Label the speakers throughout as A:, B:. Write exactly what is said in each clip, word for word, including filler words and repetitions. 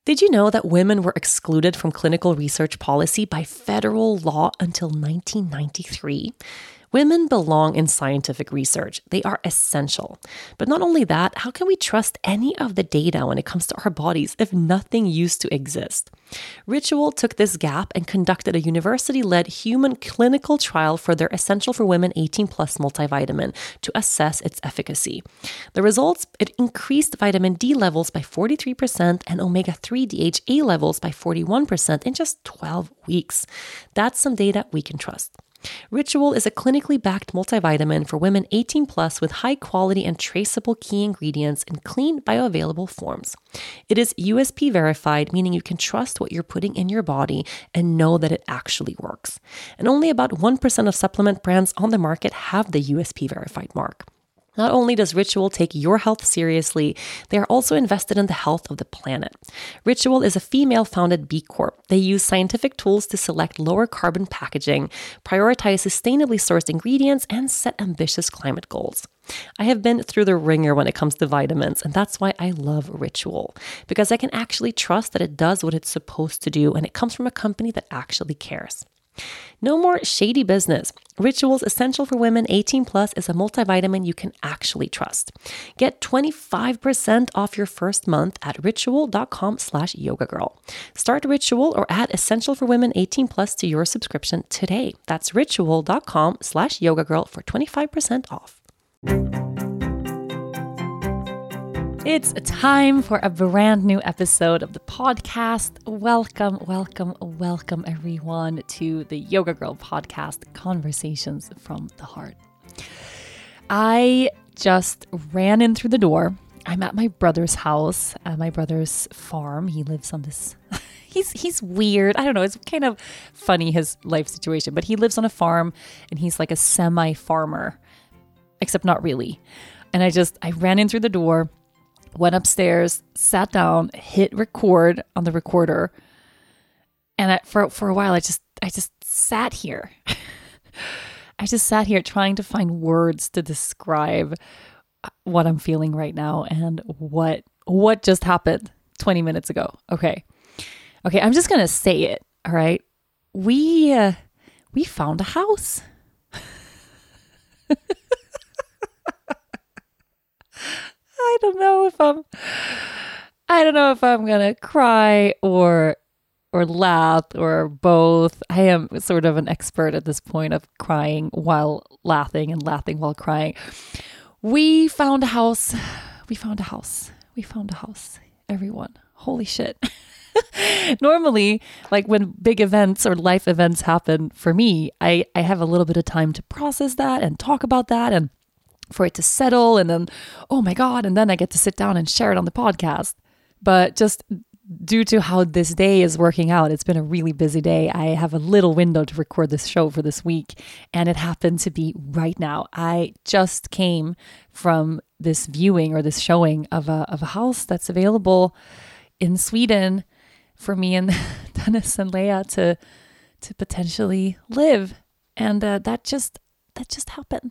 A: Did you know that women were excluded from clinical research policy by federal law until nineteen ninety-three? Women belong in scientific research. They are essential. But not only that, how can we trust any of the data when it comes to our bodies if nothing used to exist? Ritual took this gap and conducted a university-led human clinical trial for their Essential for Women eighteen plus multivitamin to assess its efficacy. The results, it increased vitamin D levels by forty-three percent and omega three D H A levels by forty-one percent in just twelve weeks. That's some data we can trust. Ritual is a clinically backed multivitamin for women eighteen plus with high quality and traceable key ingredients in clean bioavailable forms. It is U S P verified, meaning you can trust what you're putting in your body and know that it actually works. And only about one percent of supplement brands on the market have the U S P verified mark. Not only does Ritual take your health seriously, they are also invested in the health of the planet. Ritual is a female-founded B Corp. They use scientific tools to select lower carbon packaging, prioritize sustainably sourced ingredients, and set ambitious climate goals. I have been through the ringer when it comes to vitamins, and that's why I love Ritual, because I can actually trust that it does what it's supposed to do, and it comes from a company that actually cares. No more shady business. Ritual's Essential for Women eighteen plus is a multivitamin you can actually trust. Get twenty-five percent off your first month at ritual.com slash yoga girl. Start Ritual or add Essential for Women eighteen plus to your subscription today. That's ritual.com slash yoga girl for twenty-five percent off. It's time for a brand new episode of the podcast. Welcome, welcome, welcome everyone to the Yoga Girl podcast, Conversations from the Heart. I just ran in through the door. I'm at my brother's house, at my brother's farm. He lives on this, he's he's weird. I don't know, it's kind of funny, his life situation, but he lives on a farm and he's like a semi-farmer, except not really. And I just, I ran in through the door, went upstairs, sat down, hit record on the recorder. And I, for for a while, I just I just sat here. I just sat here trying to find words to describe what I'm feeling right now and what what just happened twenty minutes ago. Okay. Okay, I'm just going to say it, all right? We uh, we found a house. I don't know if I'm I don't know if I'm going to cry or or laugh or both. I am sort of an expert at this point of crying while laughing and laughing while crying. We found a house. We found a house. We found a house. Everyone. Holy shit. Normally, like when big events or life events happen for me, I, I have a little bit of time to process that and talk about that and for it to settle, and then, oh my God, and then I get to sit down and share it on the podcast. But just due to how this day is working out, it's been a really busy day. I have a little window to record this show for this week, and it happened to be right now. I just came from this viewing or this showing of a of a house that's available in Sweden for me and Dennis and Leia to to potentially live, and uh, that just that just happened.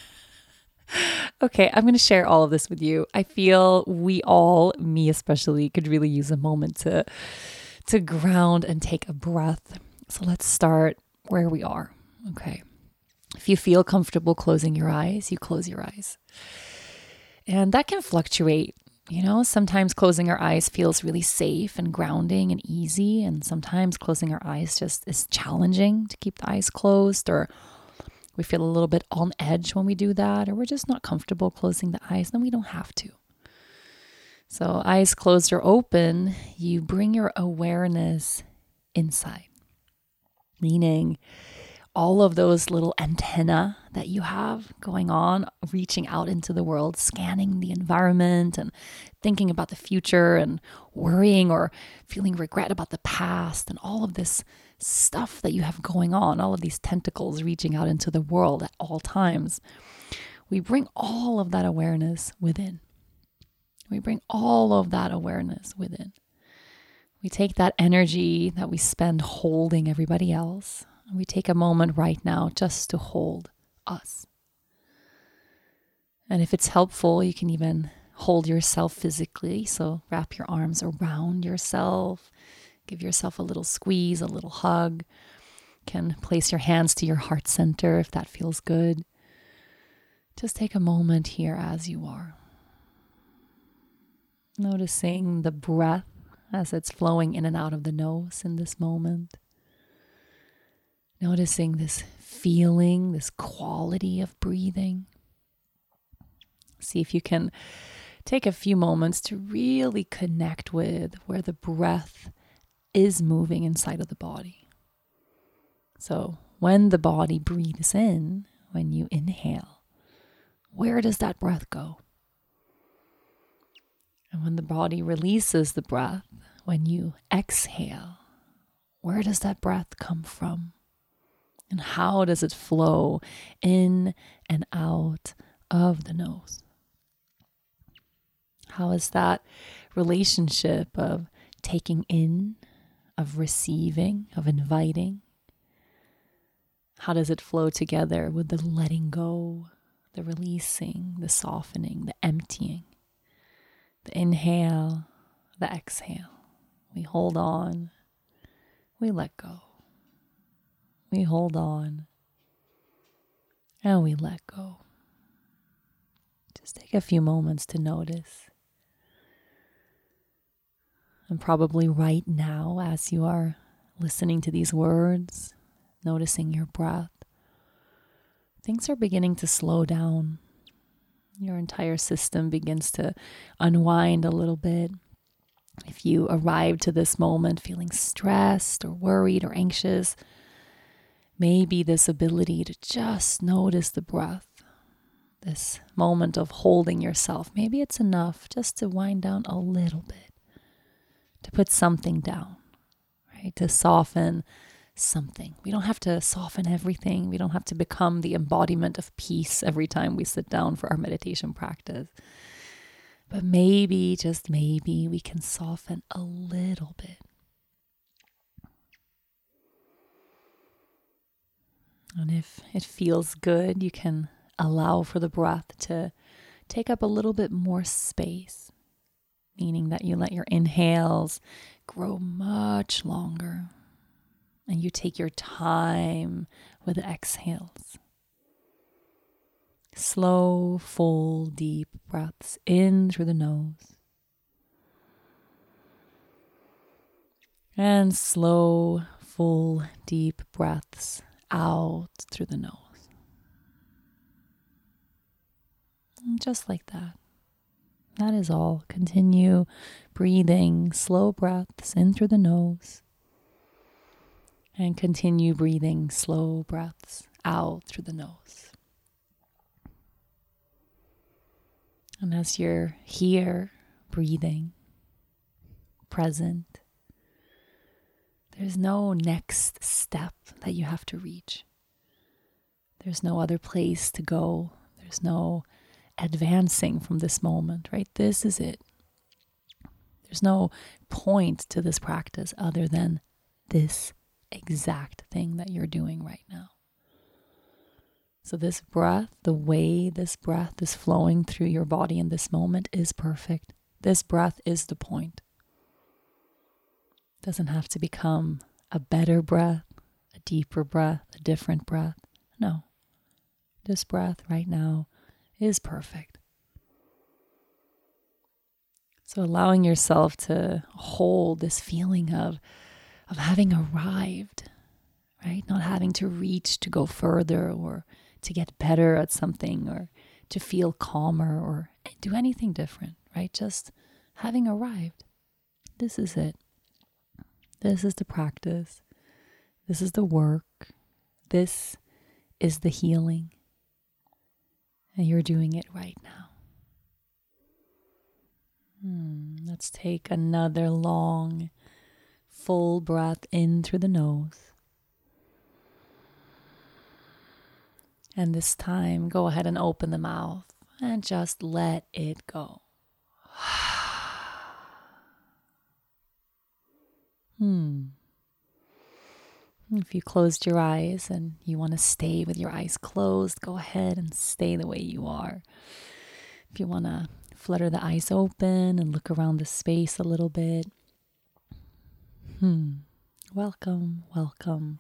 A: Okay, I'm going to share all of this with you. I feel we all, me especially, could really use a moment to to ground and take a breath. So let's start where we are. Okay. If you feel comfortable closing your eyes, you close your eyes. And that can fluctuate. You know, sometimes closing our eyes feels really safe and grounding and easy. And sometimes closing our eyes just is challenging to keep the eyes closed, or we feel a little bit on edge when we do that, or we're just not comfortable closing the eyes, then we don't have to. So eyes closed or open, you bring your awareness inside, meaning all of those little antennae that you have going on, reaching out into the world, scanning the environment and thinking about the future and worrying or feeling regret about the past and all of this stuff that you have going on, all of these tentacles reaching out into the world at all times. We bring all of that awareness within. We bring all of that awareness within. We take that energy that we spend holding everybody else, and we take a moment right now just to hold us. And if it's helpful, you can even hold yourself physically. So wrap your arms around yourself. Give yourself a little squeeze, a little hug. You can place your hands to your heart center if that feels good. Just take a moment here as you are. Noticing the breath as it's flowing in and out of the nose in this moment. Noticing this feeling, this quality of breathing. See if you can take a few moments to really connect with where the breath is moving inside of the body. So when the body breathes in, when you inhale, where does that breath go? And when the body releases the breath, when you exhale, where does that breath come from? And how does it flow in and out of the nose? How is that relationship of taking in, of receiving, of inviting? How does it flow together with the letting go, the releasing, the softening, the emptying? The inhale, the exhale. We hold on, we let go. We hold on, and we let go. Just take a few moments to notice. And probably right now, as you are listening to these words, noticing your breath, things are beginning to slow down. Your entire system begins to unwind a little bit. If you arrive to this moment feeling stressed or worried or anxious, maybe this ability to just notice the breath, this moment of holding yourself, maybe it's enough just to wind down a little bit, to put something down, right? To soften something. We don't have to soften everything. We don't have to become the embodiment of peace every time we sit down for our meditation practice. But maybe, just maybe, we can soften a little bit. And if it feels good, you can allow for the breath to take up a little bit more space, meaning that you let your inhales grow much longer and you take your time with the exhales. Slow, full, deep breaths in through the nose. And slow, full, deep breaths out through the nose. And just like that. That is all. Continue breathing slow breaths in through the nose. And continue breathing slow breaths out through the nose. And as you're here, breathing, present, there's no next step that you have to reach. There's no other place to go. There's no advancing from this moment, right? This is it. There's no point to this practice other than this exact thing that you're doing right now. So this breath, the way this breath is flowing through your body in this moment is perfect. This breath is the point. It doesn't have to become a better breath, a deeper breath, a different breath. No. This breath right now is perfect. So allowing yourself to hold this feeling of, of having arrived, right? Not having to reach to go further or to get better at something or to feel calmer or do anything different, right? Just having arrived. This is it. This is the practice. This is the work. This is the healing. And you're doing it right now. Hmm. Let's take another long, full breath in through the nose. And this time, go ahead and open the mouth and just let it go. hmm. If you closed your eyes and you want to stay with your eyes closed, go ahead and stay the way you are. If you want to flutter the eyes open and look around the space a little bit. Hmm. Welcome, welcome.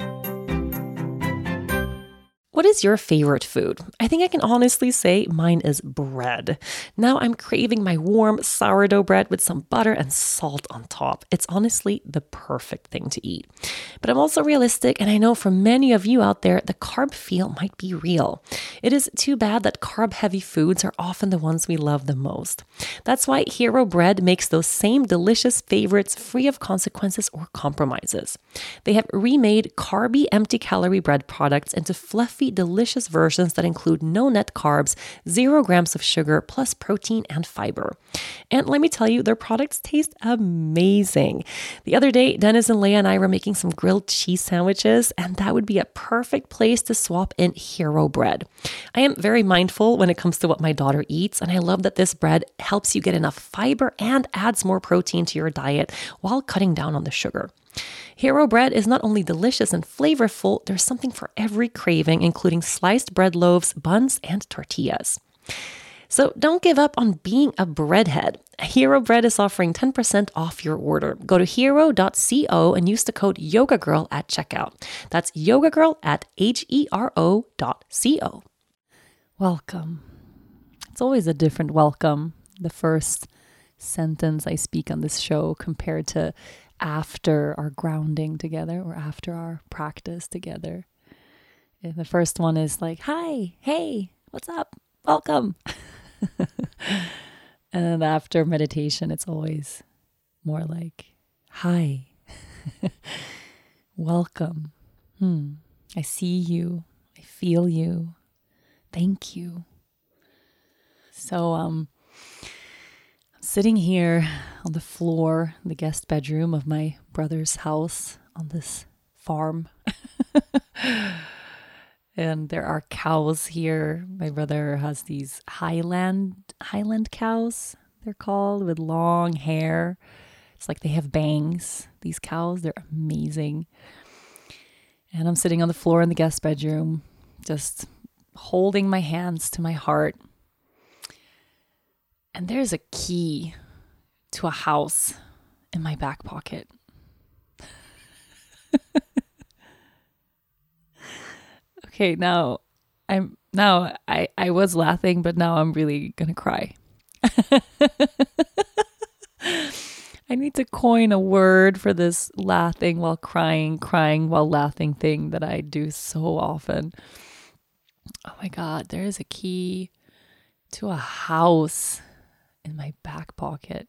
A: What is your favorite food? I think I can honestly say mine is bread. Now I'm craving my warm sourdough bread with some butter and salt on top. It's honestly the perfect thing to eat. But I'm also realistic, and I know for many of you out there, the carb feel might be real. It is too bad that carb-heavy foods are often the ones we love the most. That's why Hero Bread makes those same delicious favorites free of consequences or compromises. They have remade carby, empty-calorie bread products into fluffy, delicious versions that include no net carbs, zero grams of sugar, plus protein and fiber. And let me tell you, their products taste amazing. The other day, Dennis and Leia and I were making some grilled cheese sandwiches, and that would be a perfect place to swap in Hero Bread. I am very mindful when it comes to what my daughter eats, and I love that this bread helps you get enough fiber and adds more protein to your diet while cutting down on the sugar. Hero Bread is not only delicious and flavorful, there's something for every craving, including sliced bread loaves, buns, and tortillas. So don't give up on being a breadhead. Hero Bread is offering ten percent off your order. Go to hero dot co and use the code YogaGirl at checkout. That's YogaGirl at H E R O dot C O. Welcome. It's always a different welcome. The first sentence I speak on this show compared to after our grounding together or after our practice together. And the first one is like, hi, hey, what's up? Welcome. And then after meditation, it's always more like, hi, welcome. Hmm. I see you. I feel you. Thank you. So, um, sitting here on the floor, the guest bedroom of my brother's house on this farm. And there are cows here. My brother has these Highland Highland cows, they're called, with long hair. It's like they have bangs, these cows. They're amazing. And I'm sitting on the floor in the guest bedroom, just holding my hands to my heart. And there's a key to a house in my back pocket. Okay, now I'm now I, I was laughing, but now I'm really gonna cry. I need to coin a word for this laughing while crying, crying while laughing thing that I do so often. Oh my God, there is a key to a house in my back pocket.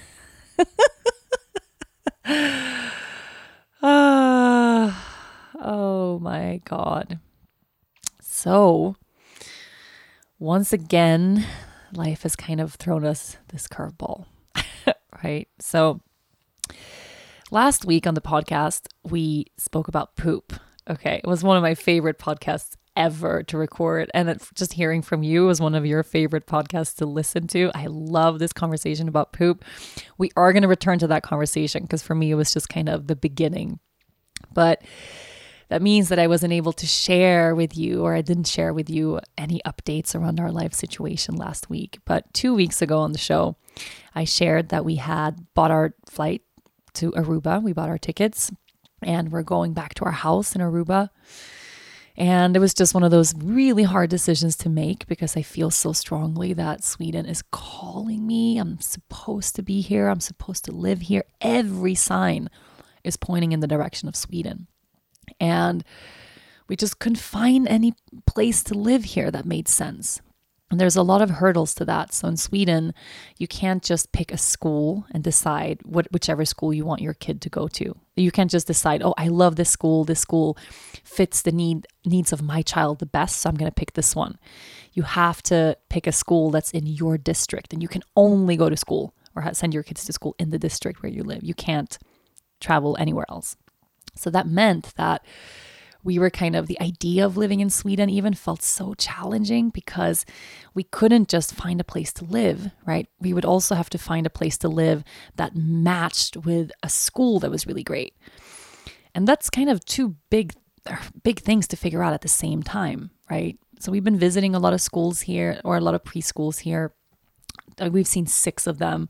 A: Ah, oh my God. So, once again, life has kind of thrown us this curveball, right? So, last week on the podcast, we spoke about poop. Okay, it was one of my favorite podcasts ever to record, and it, just hearing from you was one of your favorite podcasts to listen to. I love this conversation about poop. We are going to return to that conversation because for me, it was just kind of the beginning. But that means that I wasn't able to share with you, or I didn't share with you any updates around our life situation last week. But two weeks ago on the show, I shared that we had bought our flight to Aruba. We bought our tickets and we're going back to our house in Aruba. And it was just one of those really hard decisions to make because I feel so strongly that Sweden is calling me. I'm supposed to be here. I'm supposed to live here. Every sign is pointing in the direction of Sweden. And we just couldn't find any place to live here that made sense. And there's a lot of hurdles to that. So in Sweden, you can't just pick a school and decide what whichever school you want your kid to go to. You can't just decide, oh, I love this school. This school fits the need needs of my child the best, so I'm going to pick this one. You have to pick a school that's in your district, and you can only go to school or send your kids to school in the district where you live. You can't travel anywhere else. So that meant that we were kind of, the idea of living in Sweden even felt so challenging because we couldn't just find a place to live, right? We would also have to find a place to live that matched with a school that was really great. And that's kind of two big, big things to figure out at the same time, right? So we've been visiting a lot of schools here, or a lot of preschools here. We've seen six of them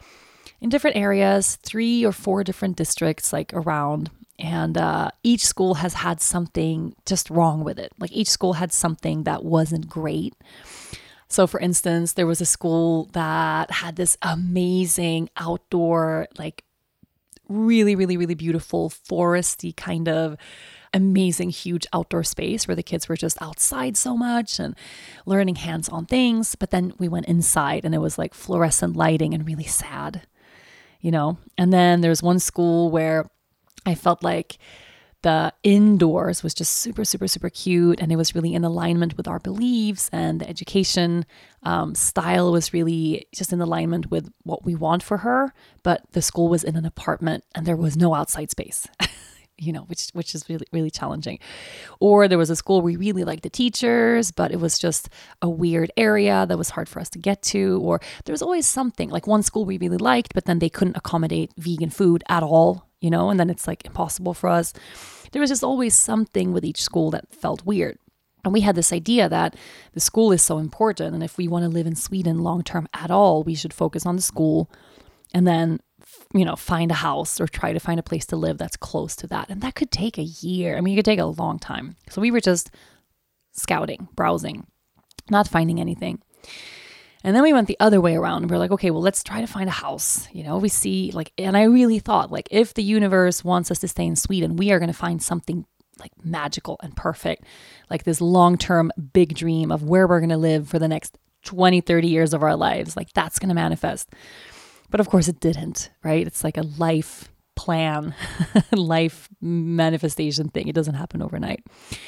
A: in different areas, three or four different districts like around. And uh, each school has had something just wrong with it. Like each school had something that wasn't great. So for instance, there was a school that had this amazing outdoor, like really, really, really beautiful foresty kind of amazing, huge outdoor space where the kids were just outside so much and learning hands-on things. But then we went inside and it was like fluorescent lighting and really sad, you know? And then there's one school where I felt like the indoors was just super, super, super cute. And it was really in alignment with our beliefs, and the education um, style was really just in alignment with what we want for her. But the school was in an apartment and there was no outside space, you know, which, which is really, really challenging. Or there was a school we really liked the teachers, but it was just a weird area that was hard for us to get to. Or there was always something, like one school we really liked, but then they couldn't accommodate vegan food at all, you know, and then it's like impossible for us. There was just always something with each school that felt weird. And we had this idea that the school is so important. And if we want to live in Sweden long-term at all, we should focus on the school and then, you know, find a house or try to find a place to live that's close to that. And that could take a year. I mean, it could take a long time. So we were just scouting, browsing, not finding anything. And then we went the other way around and we we're like, okay, well, let's try to find a house. You know, we see like, and I really thought like, if the universe wants us to stay in Sweden, we are going to find something like magical and perfect, like this long-term big dream of where we're going to live for the next twenty, thirty years of our lives. Like that's going to manifest. But of course it didn't, right? It's like a life plan, life manifestation thing. It doesn't happen overnight.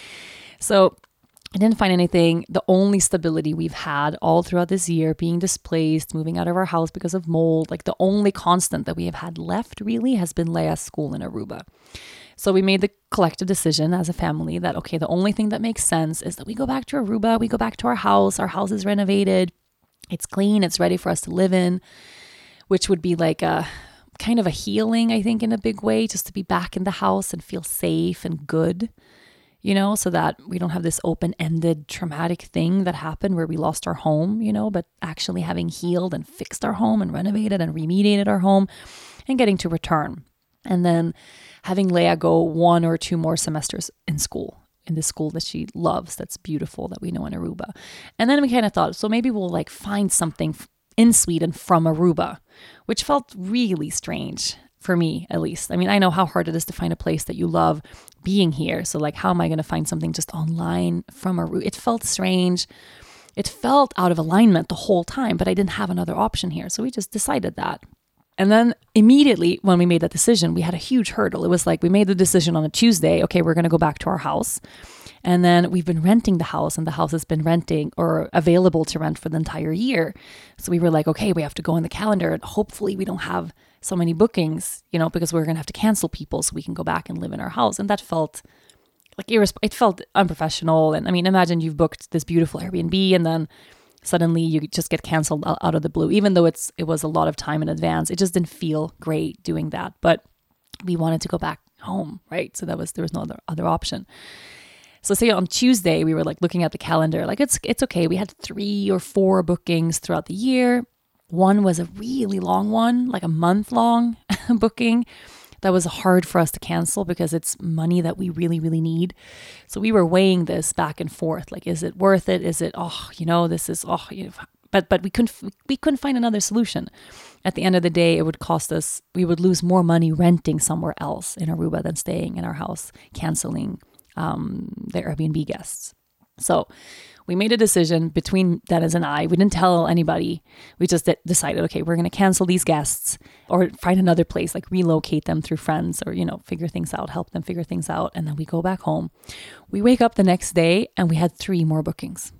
A: So I didn't find anything. The only stability we've had all throughout this year, being displaced, moving out of our house because of mold, like the only constant that we have had left really has been Leia's school in Aruba. So we made the collective decision as a family that, okay, the only thing that makes sense is that we go back to Aruba, we go back to our house, our house is renovated, it's clean, it's ready for us to live in, which would be like a kind of a healing, I think, in a big way, just to be back in the house and feel safe and good. You know, so that we don't have this open-ended traumatic thing that happened where we lost our home, you know, but actually having healed and fixed our home and renovated and remediated our home and getting to return. And then having Leia go one or two more semesters in school, in the school that she loves, that's beautiful, that we know in Aruba. And then we kind of thought, so maybe we'll like find something in Sweden from Aruba, which felt really strange. For me, at least. I mean, I know how hard it is to find a place that you love being here. So like, how am I going to find something just online from a route? It felt strange. It felt out of alignment the whole time, but I didn't have another option here. So we just decided that. And then immediately when we made that decision, we had a huge hurdle. It was like, we made the decision on a Tuesday, okay, we're going to go back to our house. And then we've been renting the house, and the house has been renting or available to rent for the entire year. So we were like, okay, we have to go in the calendar and hopefully we don't have so many bookings, you know, because we're going to have to cancel people so we can go back and live in our house. And that felt like, irresp- it felt unprofessional. And I mean, imagine you've booked this beautiful Airbnb and then suddenly you just get canceled out of the blue, even though it's, it was a lot of time in advance. It just didn't feel great doing that, but we wanted to go back home, right? So that was, there was no other, other option. So say on Tuesday, we were like looking at the calendar, like it's, it's okay. We had three or four bookings throughout the year. One was a really long one, like a month long booking that was hard for us to cancel because it's money that we really, really need. So we were weighing this back and forth. Like, is it worth it? Is it, oh, you know, this is, oh, you know, but, but we couldn't, we couldn't find another solution. At the end of the day, it would cost us, we would lose more money renting somewhere else in Aruba than staying in our house, canceling um, the Airbnb guests. So we made a decision between Dennis and I. We didn't tell anybody. We just decided, okay, we're going to cancel these guests or find another place, like relocate them through friends or, you know, figure things out, help them figure things out. And then we go back home. We wake up the next day and we had three more bookings.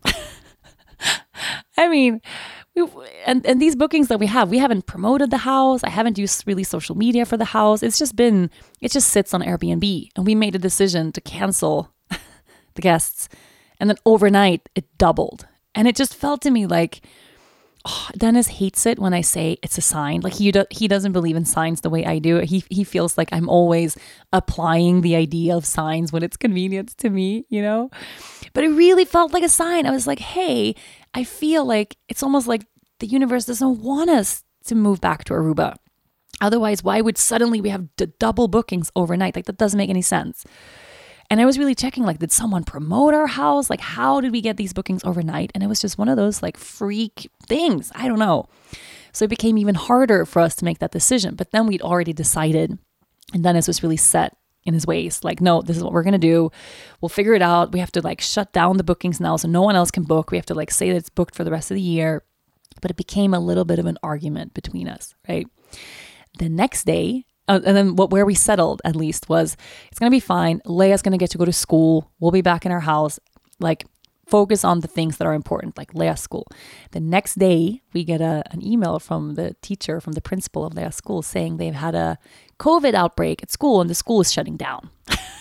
A: I mean, we, and, and these bookings that we have, we haven't promoted the house. I haven't used really social media for the house. It's just been, it just sits on Airbnb. And we made a decision to cancel the guests. And then overnight, it doubled. And it just felt to me like, oh, Dennis hates it when I say it's a sign. Like he do, he doesn't believe in signs the way I do. He he feels like I'm always applying the idea of signs when it's convenient to me, you know? But it really felt like a sign. I was like, hey, I feel like it's almost like the universe doesn't want us to move back to Aruba. Otherwise, why would suddenly we have d- double bookings overnight? Like, that doesn't make any sense. And I was really checking, like, did someone promote our house? Like, how did we get these bookings overnight? And it was just one of those like freak things. I don't know. So it became even harder for us to make that decision. But then we'd already decided, and Dennis was really set in his ways. Like, no, this is what we're going to do. We'll figure it out. We have to like shut down the bookings now so no one else can book. We have to like say that it's booked for the rest of the year. But it became a little bit of an argument between us, right? The next day, Uh, and then what where we settled at least was it's going to be fine. Leia's going to get to go to school. We'll be back in our house. Like, focus on the things that are important, like Leia's school. The next day, we get a, an email from the teacher, from the principal of Leia's school, saying they've had a COVID outbreak at school and the school is shutting down.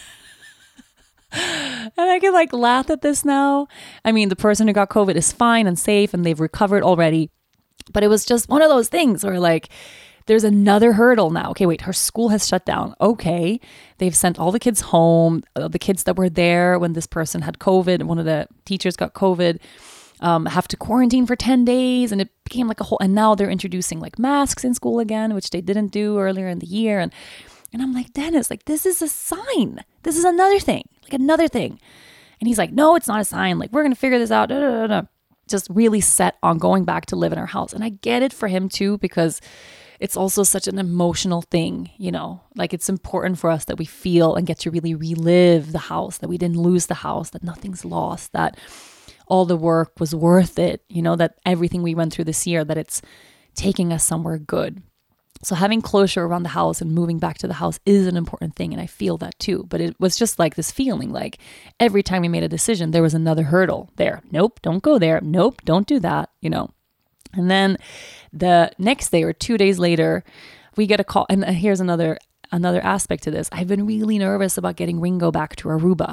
A: And I can like laugh at this now. I mean, the person who got COVID is fine and safe and they've recovered already. But it was just one of those things where like, there's another hurdle now. Okay, wait, her school has shut down. Okay, they've sent all the kids home. Uh, the kids that were there when this person had COVID, one of the teachers got COVID, um, have to quarantine for ten days. And it became like a whole, and now they're introducing like masks in school again, which they didn't do earlier in the year. And, and I'm like, Dennis, like, this is a sign. This is another thing, like another thing. And he's like, no, it's not a sign. Like, we're going to figure this out. Da, da, da, da. Just really set on going back to live in our house. And I get it for him too, because it's also such an emotional thing, you know, like it's important for us that we feel and get to really relive the house, that we didn't lose the house, that nothing's lost, that all the work was worth it, you know, that everything we went through this year, that it's taking us somewhere good. So having closure around the house and moving back to the house is an important thing. And I feel that too. But it was just like this feeling like every time we made a decision, there was another hurdle there. Nope, don't go there. Nope, don't do that, you know. And then the next day or two days later, we get a call. And here's another another aspect to this. I've been really nervous about getting Ringo back to Aruba.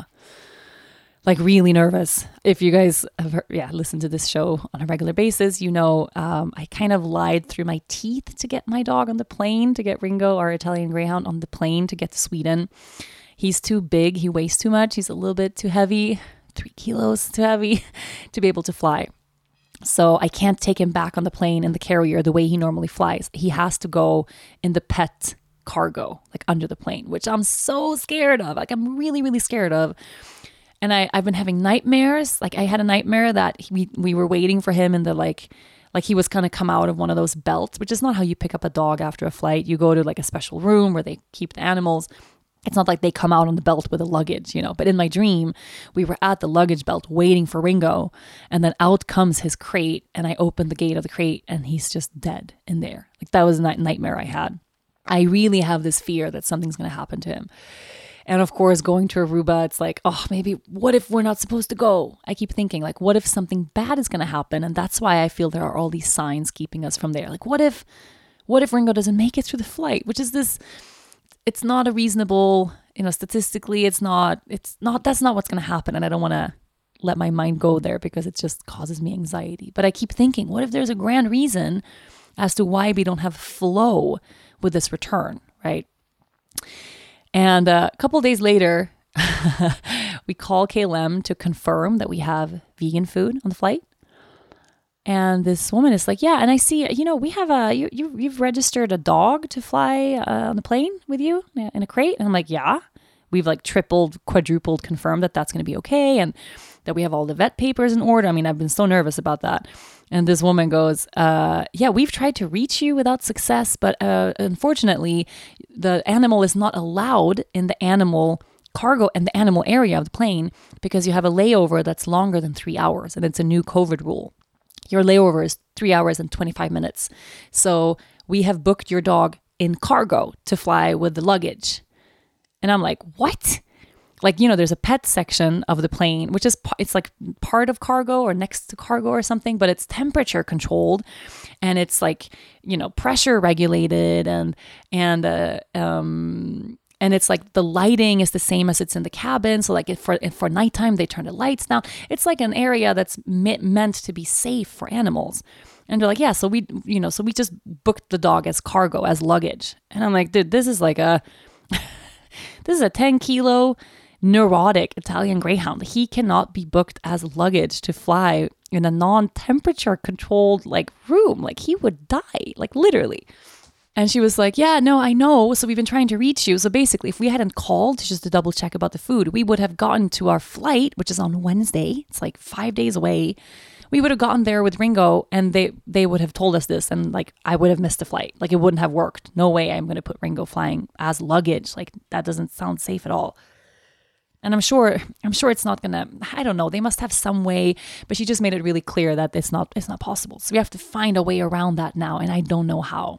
A: Like really nervous. If you guys have heard, yeah, listened to this show on a regular basis, you know um, I kind of lied through my teeth to get my dog on the plane, to get Ringo, our Italian Greyhound, on the plane to get to Sweden. He's too big. He weighs too much. He's a little bit too heavy, three kilos too heavy to be able to fly. So I can't take him back on the plane in the carrier the way he normally flies. He has to go in the pet cargo, like under the plane, which I'm so scared of. Like I'm really, really scared of. And I, I've been having nightmares. Like I had a nightmare that he, we we were waiting for him in the like, like he was going to come out of one of those belts, which is not how you pick up a dog after a flight. You go to like a special room where they keep the animals. It's not like they come out on the belt with the luggage, you know, but in my dream, we were at the luggage belt waiting for Ringo, and then out comes his crate, and I opened the gate of the crate and he's just dead in there. Like that was a nightmare I had. I really have this fear that something's going to happen to him. And of course, going to Aruba, it's like, oh, maybe what if we're not supposed to go? I keep thinking like, what if something bad is going to happen? And that's why I feel there are all these signs keeping us from there. Like, what if, what if Ringo doesn't make it through the flight, which is this, it's not a reasonable, you know, statistically, it's not, it's not, that's not what's going to happen. And I don't want to let my mind go there because it just causes me anxiety. But I keep thinking, what if there's a grand reason as to why we don't have flow with this return, right? And uh, a couple of days later, we call K L M to confirm that we have vegan food on the flight. And this woman is like, yeah, and I see, you know, we have a, you, you, you've registered a dog to fly uh, on the plane with you in a crate. And I'm like, yeah, we've like tripled, quadrupled confirmed that that's going to be okay. And that we have all the vet papers in order. I mean, I've been so nervous about that. And this woman goes, uh, yeah, we've tried to reach you without success, but uh, unfortunately, the animal is not allowed in the animal cargo and the animal area of the plane because you have a layover that's longer than three hours. And it's a new COVID rule. Your layover is three hours and twenty-five minutes. So we have booked your dog in cargo to fly with the luggage. And I'm like, what? Like, you know, there's a pet section of the plane, which is, it's like part of cargo or next to cargo or something, but it's temperature controlled and it's like, you know, pressure regulated and, and, uh, um, and it's like the lighting is the same as it's in the cabin. So like if for, if for nighttime, they turn the lights down. It's like an area that's me- meant to be safe for animals. And they're like, yeah, so we, you know, so we just booked the dog as cargo, as luggage. And I'm like, dude, this is like a, this is a ten kilo neurotic Italian greyhound. He cannot be booked as luggage to fly in a non-temperature controlled like room. Like he would die, like literally. And she was like, yeah, no, I know. So we've been trying to reach you. So basically, if we hadn't called just to double check about the food, we would have gotten to our flight, which is on Wednesday. It's like five days away. We would have gotten there with Ringo and they, they would have told us this. And like, I would have missed a flight. Like it wouldn't have worked. No way I'm going to put Ringo flying as luggage. Like that doesn't sound safe at all. And I'm sure, I'm sure it's not going to, I don't know. They must have some way, but she just made it really clear that it's not, it's not possible. So we have to find a way around that now. And I don't know how.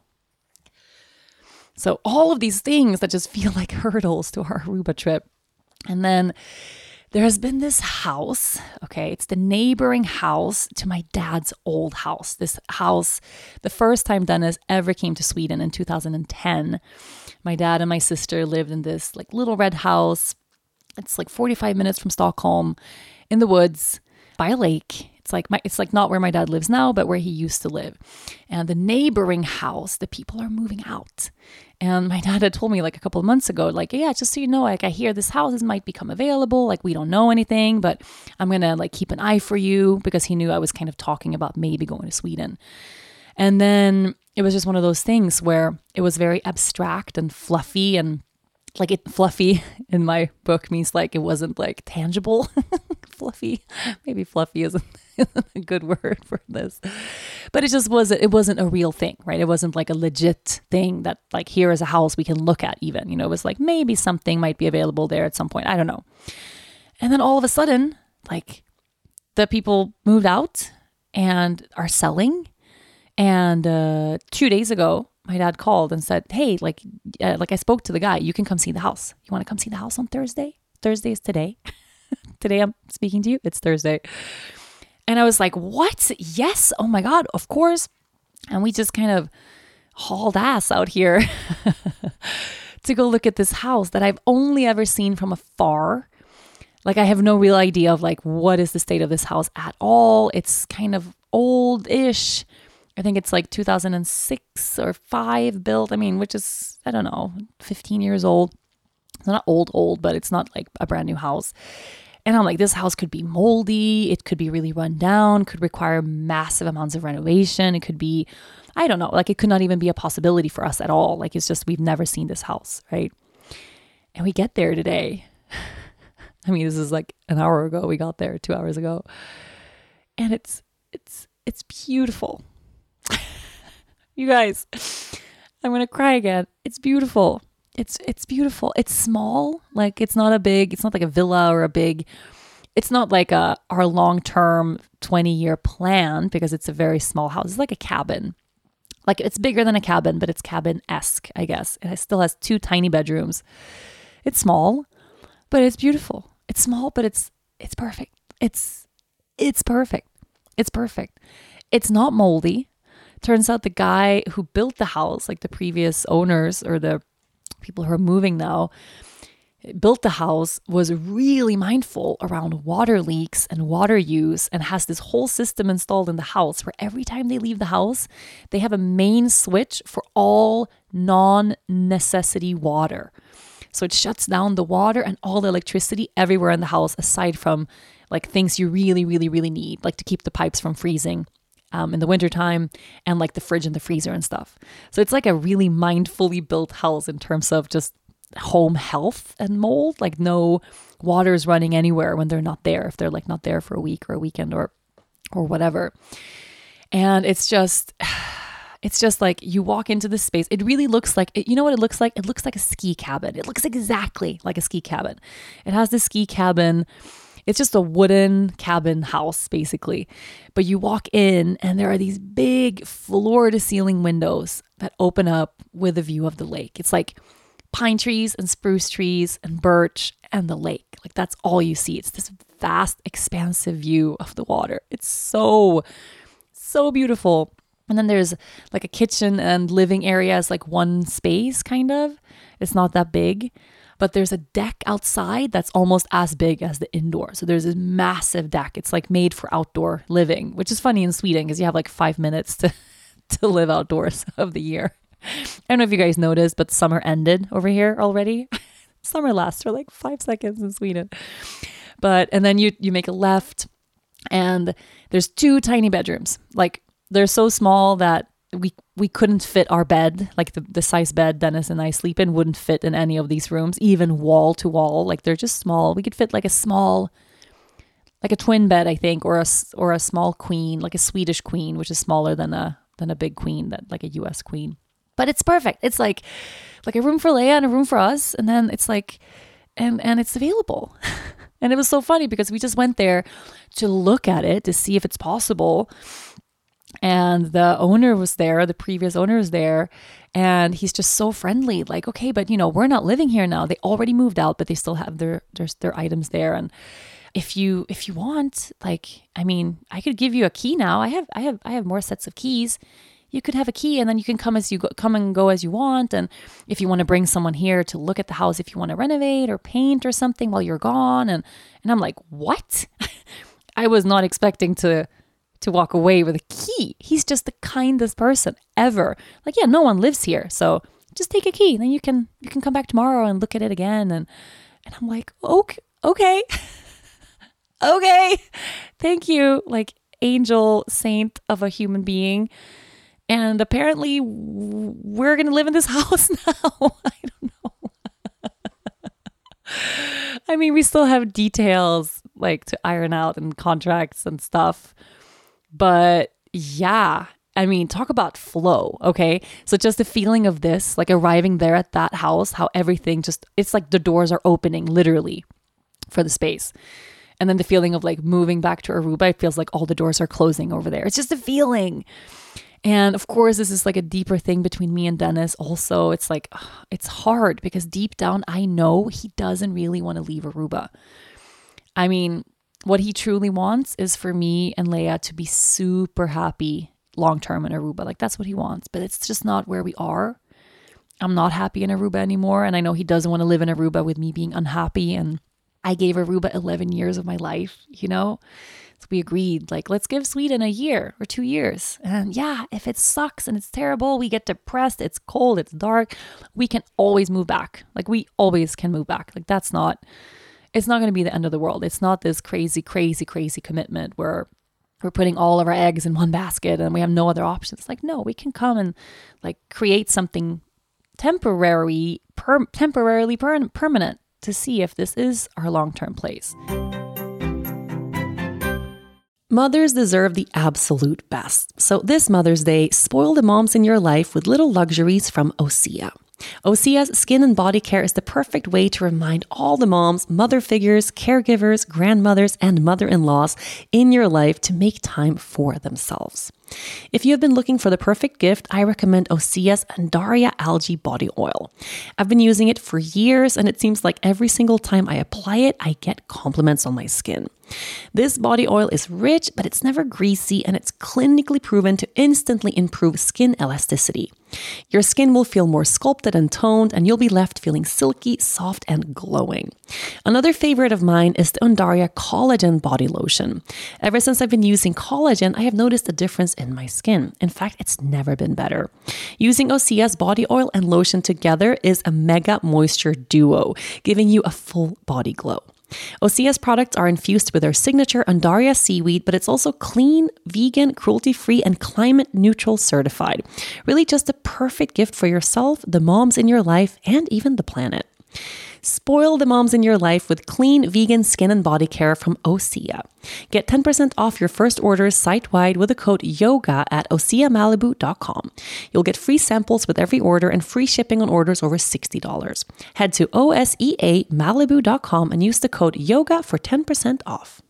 A: So all of these things that just feel like hurdles to our Aruba trip. And then there has been this house, okay, it's the neighboring house to my dad's old house. This house, the first time Dennis ever came to Sweden in two thousand ten, my dad and my sister lived in this like little red house. It's like forty-five minutes from Stockholm in the woods by a lake. It's like my, it's like not where my dad lives now, but where he used to live. And the neighboring house, the people are moving out. And my dad had told me like a couple of months ago, like, yeah, just so you know, like I hear this houses might become available. Like we don't know anything, but I'm going to like keep an eye for you, because he knew I was kind of talking about maybe going to Sweden. And then it was just one of those things where it was very abstract and fluffy, and like it fluffy in my book means like it wasn't like tangible. Fluffy, maybe fluffy isn't a good word for this, but it just wasn't, it wasn't a real thing, right? It wasn't like a legit thing that like, here is a house we can look at even, you know, it was like maybe something might be available there at some point. I don't know. And then all of a sudden, like the people moved out and are selling. And uh, two days ago, my dad called and said, hey, like, uh, like I spoke to the guy, you can come see the house. You want to come see the house on Thursday? Thursday is today. Today I'm speaking to you. It's Thursday. And I was like, what? Yes. Oh my God. Of course. And we just kind of hauled ass out here to go look at this house that I've only ever seen from afar. Like I have no real idea of like, what is the state of this house at all. It's kind of old-ish. I think it's like two thousand six or five built. I mean, which is, I don't know, fifteen years old. It's not old, old, but it's not like a brand new house. And I'm like, this house could be moldy. It could be really run down, could require massive amounts of renovation. It could be, I don't know, like it could not even be a possibility for us at all. Like it's just, we've never seen this house, right? And we get there today. I mean, this is like an hour ago. We got there two hours ago. And it's, it's, it's beautiful. You guys, I'm going to cry again. It's beautiful. It's it's beautiful. It's small. Like it's not a big, it's not like a villa or a big, it's not like a our long-term twenty-year plan, because it's a very small house. It's like a cabin. Like it's bigger than a cabin, but it's cabin-esque, I guess. It still has two tiny bedrooms. It's small, but it's beautiful. It's small, but it's it's perfect. It's it's perfect. It's perfect. It's not moldy. Turns out the guy who built the house, like the previous owners or the people who are moving now, built the house, was really mindful around water leaks and water use, and has this whole system installed in the house where every time they leave the house, they have a main switch for all non-necessity water. So it shuts down the water and all the electricity everywhere in the house, aside from like things you really, really, really need, like to keep the pipes from freezing Um, in the wintertime, and like the fridge and the freezer and stuff. So it's like a really mindfully built house in terms of just home health and mold. Like no water is running anywhere when they're not there, if they're like not there for a week or a weekend or or whatever. And it's just, it's just like you walk into this space. It really looks like, you know what it looks like? It looks like a ski cabin. It looks exactly like a ski cabin. It has this ski cabin. It's just a wooden cabin house, basically. But you walk in and there are these big floor-to-ceiling windows that open up with a view of the lake. It's like pine trees and spruce trees and birch and the lake. Like that's all you see. It's this vast, expansive view of the water. It's so, so beautiful. And then there's like a kitchen and living area as like one space, kind of. It's not that big. But there's a deck outside that's almost as big as the indoor. So there's this massive deck. It's like made for outdoor living, which is funny in Sweden because you have like five minutes to, to live outdoors of the year. I don't know if you guys noticed, but summer ended over here already. Summer lasts for like five seconds in Sweden. But, and then you, you make a left and there's two tiny bedrooms. Like they're so small that we, we couldn't fit our bed. Like the, the size bed Dennis and I sleep in wouldn't fit in any of these rooms, even wall to wall. Like they're just small. We could fit like a small, like a twin bed, I think, or a, or a small queen, like a Swedish queen, which is smaller than a, than a big queen, that like a U S queen. But it's perfect. It's like, like a room for Leia and a room for us. And then it's like, and, and it's available. And it was so funny because we just went there to look at it, to see if it's possible. And the owner was there, the previous owner was there, and he's just so friendly. Like, okay, but you know, we're not living here now. They already moved out, but they still have their their, their items there. And if you if you want, like, I mean, I could give you a key now. I have I have I have more sets of keys. You could have a key and then you can come as you go, come and go as you want. And if you want to bring someone here to look at the house, if you want to renovate or paint or something while you're gone. And, and I'm like, what? I was not expecting to, to walk away with a key. He's just the kindest person ever. Like, yeah, no one lives here. So just take a key. Then you can, you can come back tomorrow and look at it again. And, and I'm like, okay, okay, okay. Thank you. Like angel saint of a human being. And apparently we're going to live in this house now. I don't know. I mean, we still have details like to iron out and contracts and stuff. But yeah, I mean, talk about flow. Okay. So just the feeling of this, like arriving there at that house, how everything just, it's like the doors are opening literally for the space. And then the feeling of like moving back to Aruba, it feels like all the doors are closing over there. It's just a feeling. And of course, this is like a deeper thing between me and Dennis. Also, it's like, it's hard because deep down, I know he doesn't really want to leave Aruba. I mean, what he truly wants is for me and Leia to be super happy long-term in Aruba. Like that's what he wants, but it's just not where we are. I'm not happy in Aruba anymore. And I know he doesn't want to live in Aruba with me being unhappy. And I gave Aruba eleven years of my life, you know? So we agreed, like, let's give Sweden a year or two years. And yeah, if it sucks and it's terrible, we get depressed, it's cold, it's dark, we can always move back. Like we always can move back. Like that's not, it's not going to be the end of the world. It's not this crazy, crazy, crazy commitment where we're putting all of our eggs in one basket and we have no other options. Like, no, we can come and like create something temporary, per- temporarily per- permanent to see if this is our long-term place. Mothers deserve the absolute best. So this Mother's Day, spoil the moms in your life with little luxuries from Osea. Osea's skin and body care is the perfect way to remind all the moms, mother figures, caregivers, grandmothers, and mother-in-laws in your life to make time for themselves. If you have been looking for the perfect gift, I recommend Osea's Undaria Algae Body Oil. I've been using it for years, and it seems like every single time I apply it, I get compliments on my skin. This body oil is rich, but it's never greasy, and it's clinically proven to instantly improve skin elasticity. Your skin will feel more sculpted and toned, and you'll be left feeling silky, soft, and glowing. Another favorite of mine is the Undaria Collagen Body Lotion. Ever since I've been using collagen, I have noticed a difference in my skin. In fact, it's never been better. Using Osea's body oil and lotion together is a mega moisture duo, giving you a full body glow. Osea's products are infused with their signature Undaria seaweed, but it's also clean, vegan, cruelty-free, and climate-neutral certified. Really just a perfect gift for yourself, the moms in your life, and even the planet. Spoil the moms in your life with clean, vegan skin and body care from Osea. Get ten percent off your first orders site-wide with the code YOGA at osea malibu dot com. You'll get free samples with every order and free shipping on orders over sixty dollars. Head to osea malibu dot com and use the code YOGA for ten percent off.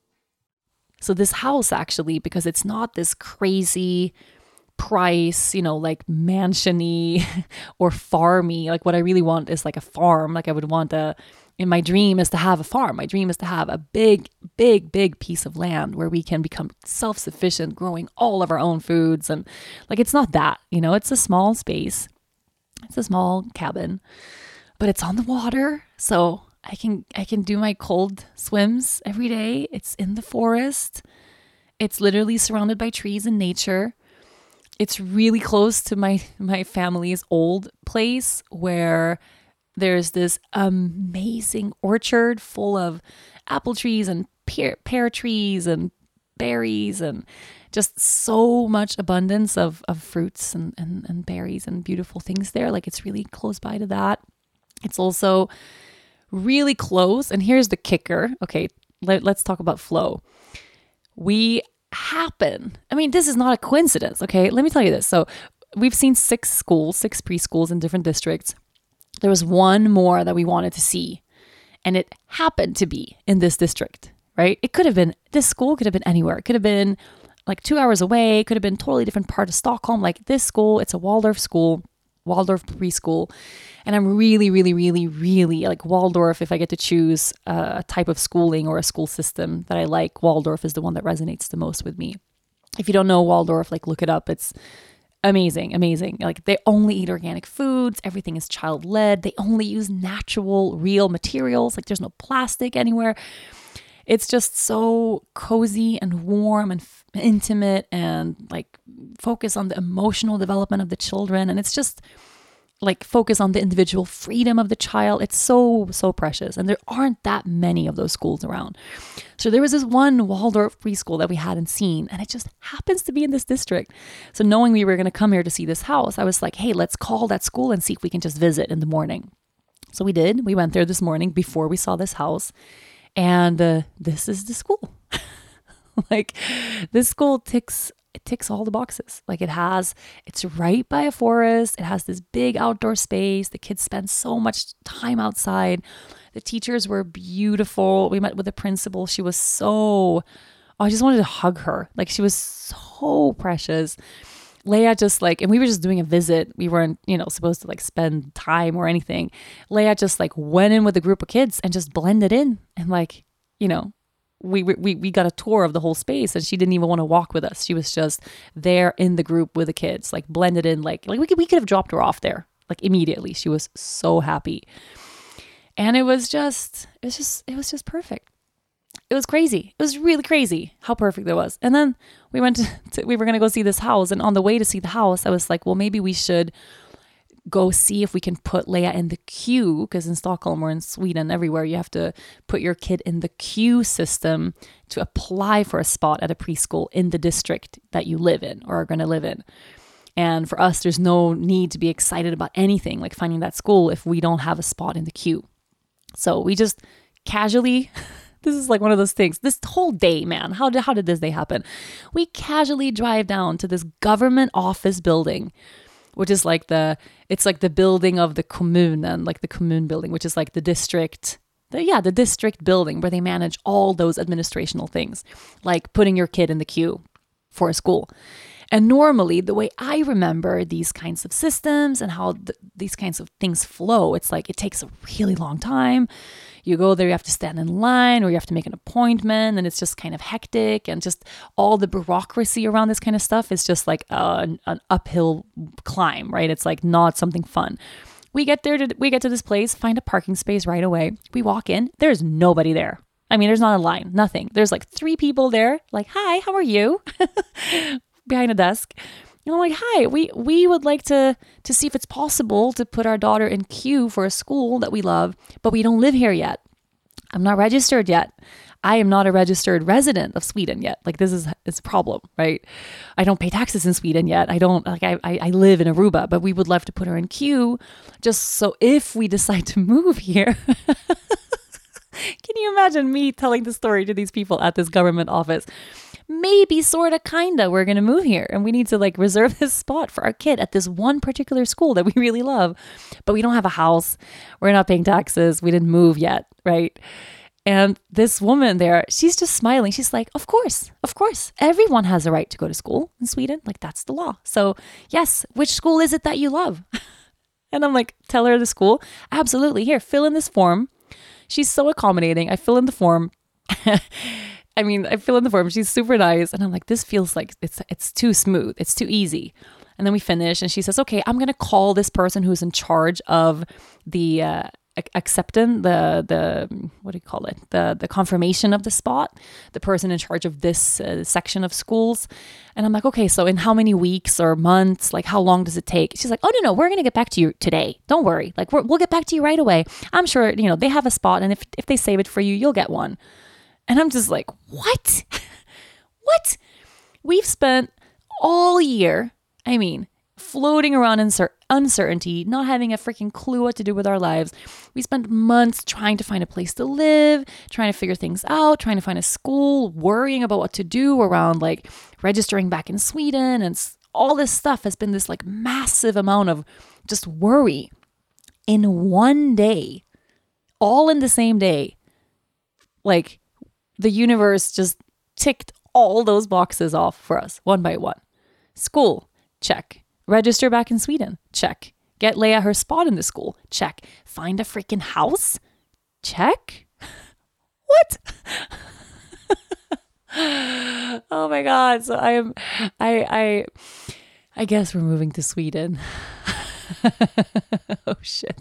A: So this house actually, because it's not this crazy price, you know, like mansiony or farmy. Like what I really want is like a farm. Like I would want a, in my dream is to have a farm. My dream is to have a big, big, big piece of land where we can become self-sufficient, growing all of our own foods. And like, it's not that, you know, it's a small space. It's a small cabin, but it's on the water. So I can, I can do my cold swims every day. It's in the forest. It's literally surrounded by trees and nature. It's really close to my, my family's old place where There's this amazing orchard full of apple trees and pear, pear trees and berries and just so much abundance of, of fruits and, and, and berries and beautiful things there. Like it's really close by to that. It's also really close. And here's the kicker. Okay, let, let's talk about flow. We happen, I mean, this is not a coincidence. Okay, let me tell you this. So we've seen six schools, six preschools in different districts. There was one more that we wanted to see, and it happened to be in this district, right? It could have been, this school could have been anywhere. It could have been like two hours away. It could have been totally different part of Stockholm. Like this school, it's a Waldorf school, Waldorf preschool. And I'm really, really, really, really like Waldorf. If I get to choose a type of schooling or a school system that I like, Waldorf is the one that resonates the most with me. If you don't know Waldorf, like look it up. It's amazing, amazing. Like they only eat organic foods. Everything is child-led. They only use natural, real materials. Like there's no plastic anywhere. It's just so cozy and warm and f- intimate and like focus on the emotional development of the children. And it's just like focus on the individual freedom of the child. It's so, so precious. And there aren't that many of those schools around. So there was this one Waldorf preschool that we hadn't seen, and it just happens to be in this district. So knowing we were going to come here to see this house, I was like, hey, let's call that school and see if we can just visit in the morning. So we did. We went there this morning before we saw this house. And uh, this is the school. Like this school ticks it ticks all the boxes. Like it has, it's right by a forest. It has this big outdoor space. The kids spend so much time outside. The teachers were beautiful. We met with the principal. She was so, oh, I just wanted to hug her. Like she was so precious. Leia just like, and we were just doing a visit. We weren't, you know, supposed to like spend time or anything. Leia just like went in with a group of kids and just blended in. And like, you know, we we we got a tour of the whole space, and she didn't even want to walk with us. She was just there in the group with the kids, like blended in, like like we could we could have dropped her off there like immediately. She was so happy, and it was just it was just it was just perfect. It was crazy. It was really crazy how perfect it was. And then we went to, to we were gonna go see this house, and on the way to see the house, I was like, well, maybe we should go see if we can put Leia in the queue, because in Stockholm or in Sweden, everywhere, you have to put your kid in the queue system to apply for a spot at a preschool in the district that you live in or are going to live in. And for us, there's no need to be excited about anything like finding that school if we don't have a spot in the queue. So we just casually, this is like one of those things, this whole day, man, how did, how did this day happen? We casually drive down to this government office building, which is like the, it's like the building of the kommunen, like the kommun building, which is like the district, the, yeah, the district building where they manage all those administrational things, like putting your kid in the queue for a school. And normally the way I remember these kinds of systems and how th- these kinds of things flow, it's like it takes a really long time. You go there, you have to stand in line or you have to make an appointment, and it's just kind of hectic, and just all the bureaucracy around this kind of stuff is just like uh, an, an uphill climb, right? It's like not something fun. We get there, to, we get to this place, find a parking space right away. We walk in, there's nobody there. I mean, there's not a line, nothing. There's like three people there, like, hi, how are you? Behind a desk. And I'm like, hi, we, we would like to, to see if it's possible to put our daughter in queue for a school that we love, but we don't live here yet. I'm not registered yet. I am not a registered resident of Sweden yet. Like this is, it's a problem, right? I don't pay taxes in Sweden yet. I don't, like I, I, I live in Aruba, but we would love to put her in queue just so if we decide to move here. Can you imagine me telling the story to these people at this government office? Maybe, sort of, kind of, we're going to move here and we need to like reserve this spot for our kid at this one particular school that we really love, but we don't have a house. We're not paying taxes. We didn't move yet, right? And this woman there, she's just smiling. She's like, of course, of course. Everyone has a right to go to school in Sweden. Like that's the law. So yes, which school is it that you love? And I'm like, tell her the school. Absolutely. Here, fill in this form. She's so accommodating. I fill in the form. I mean, I fill in the form. She's super nice. And I'm like, this feels like it's it's too smooth. It's too easy. And then we finish and she says, okay, I'm going to call this person who's in charge of the uh, accepting the the what do you call it the the confirmation of the spot, the person in charge of this uh, section of schools. And I'm like, okay, so in how many weeks or months, like how long does it take? She's like, oh no no we're gonna get back to you today, don't worry, like we're, we'll get back to you right away. I'm sure, you know, they have a spot, and if if they save it for you, you'll get one. And I'm just like, what? What? We've spent all year, I mean, floating around in cer- uncertainty, not having a freaking clue what to do with our lives. We spent months trying to find a place to live, trying to figure things out, trying to find a school, worrying about what to do around like registering back in Sweden. And all this stuff has been this like massive amount of just worry in one day, all in the same day. Like the universe just ticked all those boxes off for us one by one. School, check. Register back in Sweden, check. Get Leia her spot in the school, check. Find a freaking house, check. What? Oh my God. So I am, I, I, I guess we're moving to Sweden. Oh shit.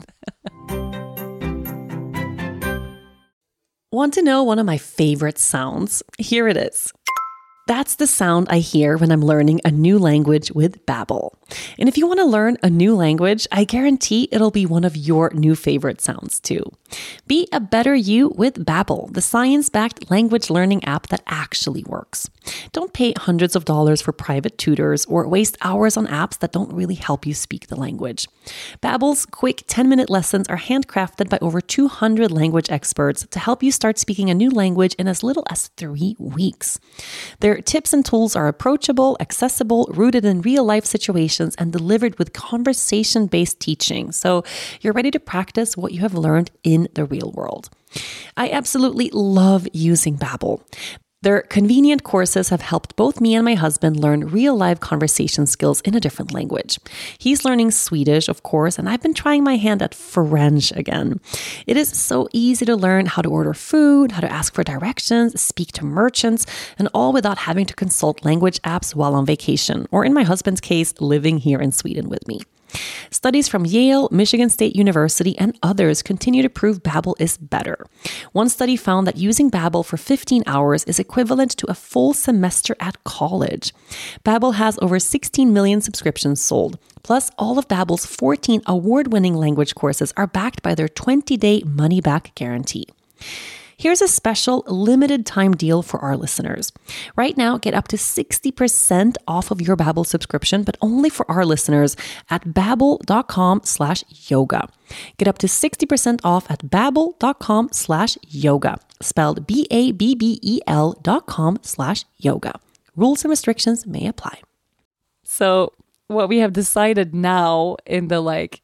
A: Want to know one of my favorite sounds? Here it is. That's the sound I hear when I'm learning a new language with Babbel. And if you want to learn a new language, I guarantee it'll be one of your new favorite sounds too. Be a better you with Babbel, the science-backed language learning app that actually works. Don't pay hundreds of dollars for private tutors or waste hours on apps that don't really help you speak the language. Babbel's quick ten-minute lessons are handcrafted by over two hundred language experts to help you start speaking a new language in as little as three weeks. Their tips and tools are approachable, accessible, rooted in real-life situations, and delivered with conversation-based teaching. So you're ready to practice what you have learned in the real world. I absolutely love using Babbel. Their convenient courses have helped both me and my husband learn real-life conversation skills in a different language. He's learning Swedish, of course, and I've been trying my hand at French again. It is so easy to learn how to order food, how to ask for directions, speak to merchants, and all without having to consult language apps while on vacation, or in my husband's case, living here in Sweden with me. Studies from Yale, Michigan State University, and others continue to prove Babbel is better. One study found that using Babbel for fifteen hours is equivalent to a full semester at college. Babbel has over sixteen million subscriptions sold. Plus, all of Babbel's fourteen award-winning language courses are backed by their twenty-day money-back guarantee. Here's a special limited time deal for our listeners. Right now, get up to sixty percent off of your Babbel subscription, but only for our listeners at babbel.com slash yoga. Get up to sixty percent off at babbel.com slash yoga, spelled B-A-B-B-E-L dot com slash yoga. Rules and restrictions may apply. So what we have decided now in the like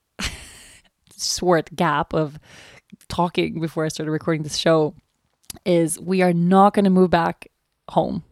A: short gap of talking before I started recording this show is we are not going to move back home.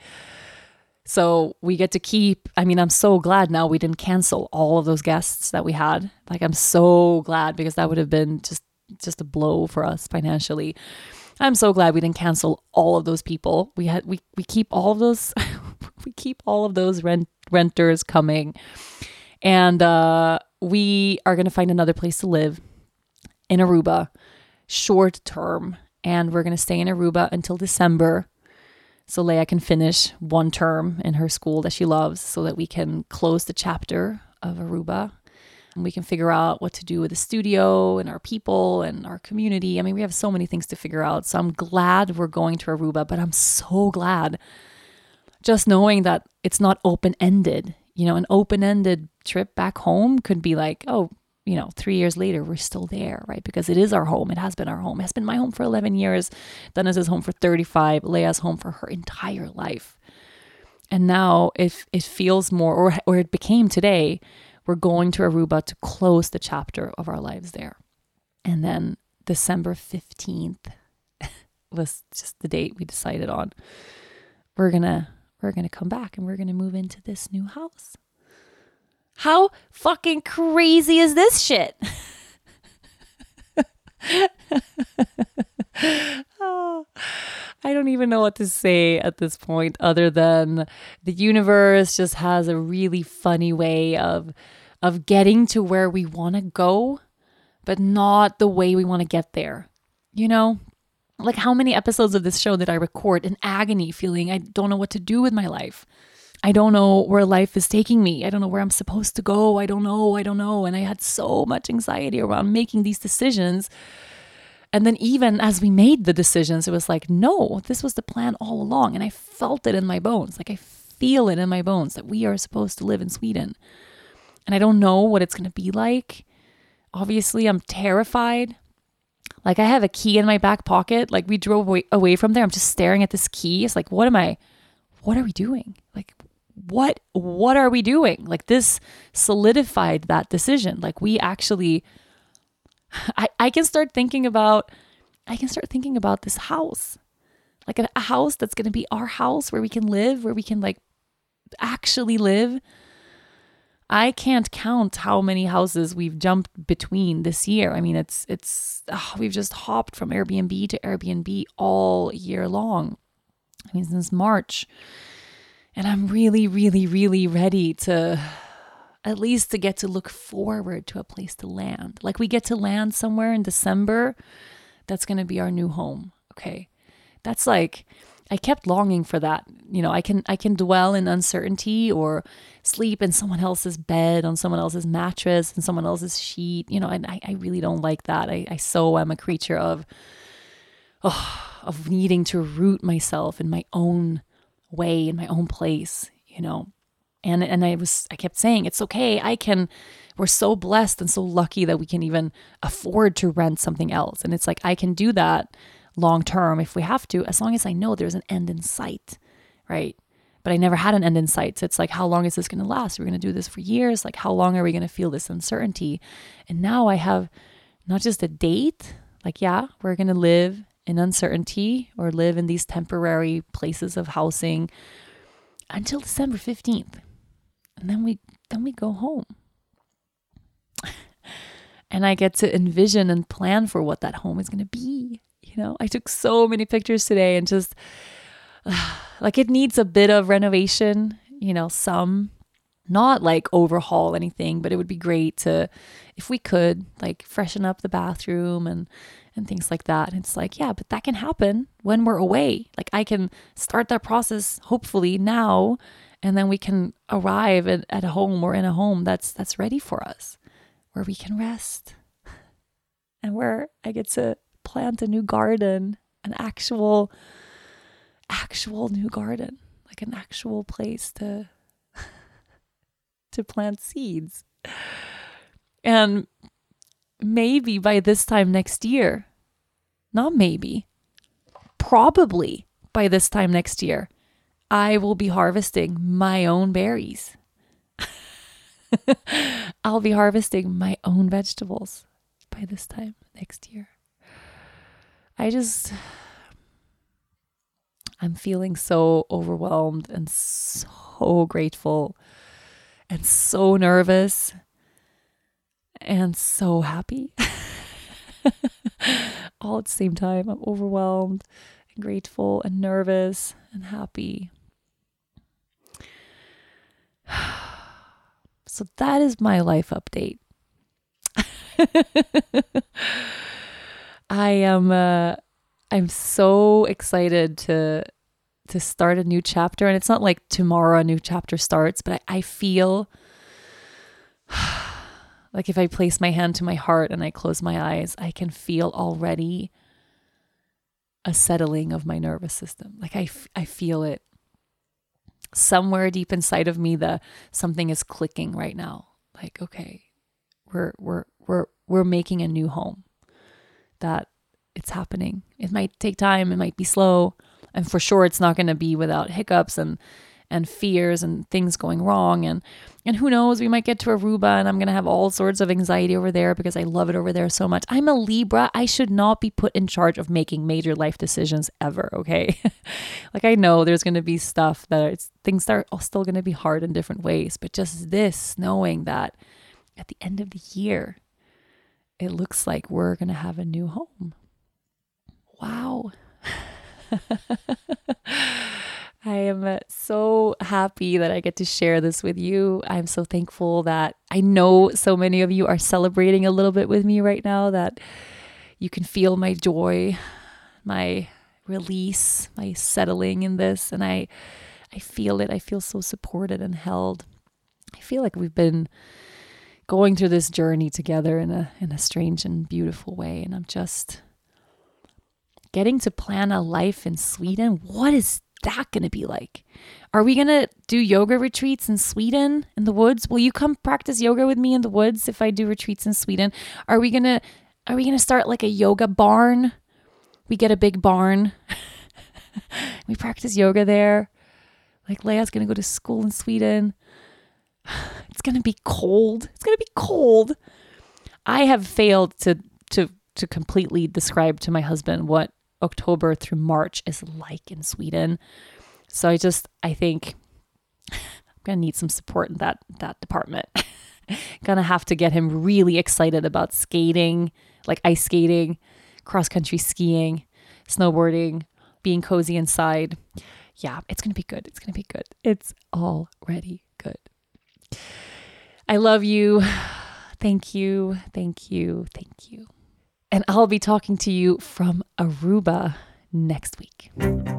A: So we get to keep, I mean, I'm so glad now we didn't cancel all of those guests that we had. Like, I'm so glad, because that would have been just, just a blow for us financially. I'm so glad we didn't cancel all of those people. We had, we, we keep all of those, we keep all of those rent, renters coming. And uh, we are going to find another place to live in Aruba, short term. And we're going to stay in Aruba until December, so Leia can finish one term in her school that she loves, so that we can close the chapter of Aruba. And we can figure out what to do with the studio and our people and our community. I mean, we have so many things to figure out. So I'm glad we're going to Aruba, but I'm so glad just knowing that it's not open-ended. You know, an open-ended trip back home could be like, oh, you know, three years later, we're still there, right? Because it is our home. It has been our home. It has been my home for eleven years. Dennis's home for thirty-five. Leia's home for her entire life. And now if it feels more, or, or it became today, we're going to Aruba to close the chapter of our lives there. And then December fifteenth was just the date we decided on. We're going to, we're going to come back and we're going to move into this new house. How fucking crazy is this shit? Oh, I don't even know what to say at this point, other than the universe just has a really funny way of of getting to where we want to go
B: but not the way we want to get there. You know, like how many episodes of this show did I record in agony, feeling I don't know what to do with my life. I don't know where life is taking me. I don't know where I'm supposed to go. I don't know. I don't know. And I had so much anxiety around making these decisions. And then even as we made the decisions, it was like, no, this was the plan all along. And I felt it in my bones. Like I feel it in my bones that we are supposed to live in Sweden. And I don't know what it's going to be like. Obviously, I'm terrified. Like I have a key in my back pocket. Like we drove away, away from there. I'm just staring at this key. It's like, what am I, what are we doing? Like, what, what are we doing? Like this solidified that decision. Like we actually, I, I can start thinking about, I can start thinking about this house, like a, a house that's going to be our house where we can live, where we can like actually live. I can't count how many houses we've jumped between this year. I mean, it's, it's, oh, we've just hopped from Airbnb to Airbnb all year long. I mean, since March. And I'm really, really, really ready to, at least to get to look forward to a place to land. Like we get to land somewhere in December. That's going to be our new home. Okay. That's like, I kept longing for that. You know, I can, I can dwell in uncertainty or sleep in someone else's bed, on someone else's mattress and someone else's sheet. You know, and I, I really don't like that. I, I so am a creature of, oh, of needing to root myself in my own way, in my own place, you know. And and I was I kept saying, it's okay. I can, we're so blessed and so lucky that we can even afford to rent something else. And it's like, I can do that long term if we have to, as long as I know there's an end in sight, right? But I never had an end in sight. So it's like, how long is this going to last? We're going to do this for years. Like, how long are we going to feel this uncertainty? And now I have not just a date, like, yeah, we're going to live in uncertainty or live in these temporary places of housing until December fifteenth. And then we then we go home. And I get to envision and plan for what that home is going to be. You know, I took so many pictures today and just uh, like it needs a bit of renovation, you know, some, not like overhaul anything, but it would be great to, if we could, like freshen up the bathroom and and things like that. And it's like, yeah, but that can happen when we're away. Like I can start that process hopefully now, and then we can arrive at, at a home or in a home that's that's ready for us, where we can rest and where I get to plant a new garden, an actual, actual new garden, like an actual place to, to plant seeds. And maybe by this time next year, not maybe, probably by this time next year, I will be harvesting my own berries. I'll be harvesting my own vegetables by this time next year. I just, I'm feeling so overwhelmed and so grateful and so nervous and so happy. All at the same time. I'm overwhelmed and grateful and nervous and happy. So that is my life update. I am uh, I'm so excited to to start a new chapter, and it's not like tomorrow a new chapter starts, but I, I feel like if I place my hand to my heart and I close my eyes, I can feel already a settling of my nervous system. Like I, f- I feel it somewhere deep inside of me that something is clicking right now. Like, okay, we're, we're, we're, we're making a new home, that it's happening. It might take time. It might be slow. And for sure, it's not going to be without hiccups and, and fears and things going wrong. And, and who knows, we might get to Aruba and I'm going to have all sorts of anxiety over there because I love it over there so much. I'm a Libra. I should not be put in charge of making major life decisions ever. Okay. Like I know there's going to be stuff that it's, things are still going to be hard in different ways, but just this, knowing that at the end of the year, it looks like we're going to have a new home. Wow. I am so happy that I get to share this with you. I'm so thankful that I know so many of you are celebrating a little bit with me right now, that you can feel my joy, my release, my settling in this. And I, I feel it. I feel so supported and held. I feel like we've been going through this journey together in a, in a strange and beautiful way. And I'm just getting to plan a life in Sweden. What is that going to be like? Are we going to do yoga retreats in Sweden in the woods? Will you come practice yoga with me in the woods if I do retreats in Sweden? Are we going to are we going to start like a yoga barn? We get a big barn. We practice yoga there. Like Leia's going to go to school in Sweden. It's going to be cold. It's going to be cold. I have failed to to to completely describe to my husband what October through March is like in Sweden. So I just, I think I'm going to need some support in that, that department. Going to have to get him really excited about skating, like ice skating, cross-country skiing, snowboarding, being cozy inside. Yeah, it's going to be good. It's going to be good. It's already good. I love you. Thank you. Thank you. Thank you. And I'll be talking to you from Aruba next week.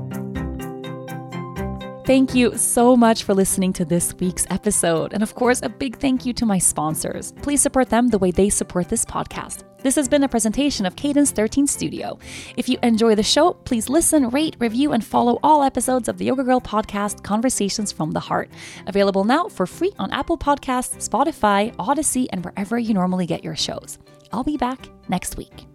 B: Thank you so much for listening to this week's episode. And of course, a big thank you to my sponsors. Please support them the way they support this podcast. This has been a presentation of Cadence thirteen Studio. If you enjoy the show, please listen, rate, review, and follow all episodes of the Yoga Girl podcast, Conversations from the Heart. Available now for free on Apple Podcasts, Spotify, Odyssey, and wherever you normally get your shows. I'll be back next week.